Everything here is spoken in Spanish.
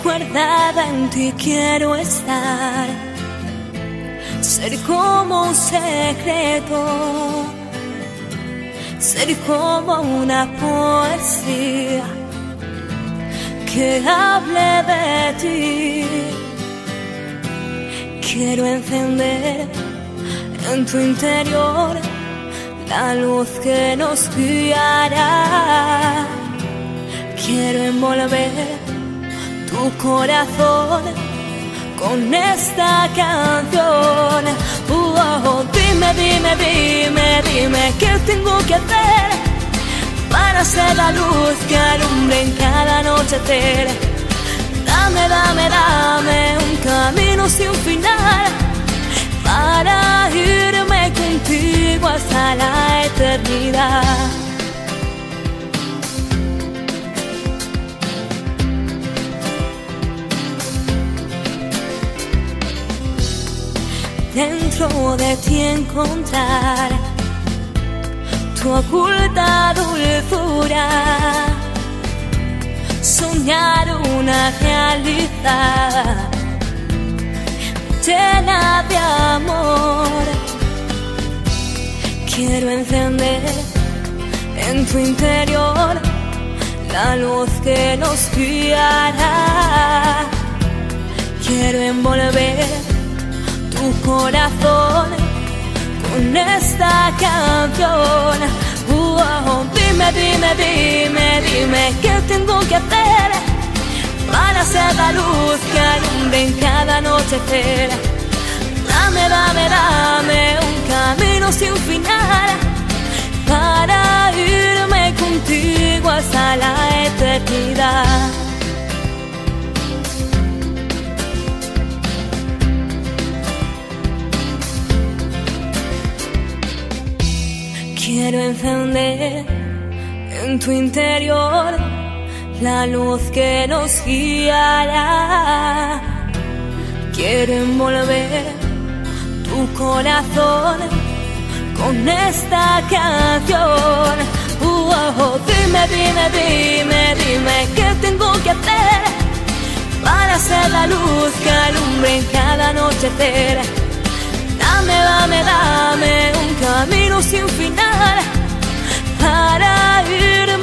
Guardada en ti quiero estar, ser como un secreto, ser como una poesía que hable de ti. Quiero encender en tu interior la luz que nos guiará. Quiero envolver tu corazón con esta canción. Dime, dime, dime, dime qué tengo que hacer para ser la luz que alumbre en cada anochecer. Dame, dame, dame un camino sin final para irme contigo hasta la eternidad. Dentro de ti encontrar tu oculta dulzura, soñar una realidad llena de amor. Quiero encender en tu interior la luz que nos guiará. Quiero envolver tu corazón con esta canción. Dime, dime, dime, dime qué tengo que hacer para ser la luz que alumbre en cada anochecer. Dame, dame, dame un camino sin final para irme contigo hasta la eternidad. Quiero encender en tu interior la luz que nos guiará. Quiero envolver tu corazón con esta canción. Dime, dime, dime, dime qué tengo que hacer para ser la luz que alumbre en cada anochecer. Dame, dame, dame un camino sin final para irme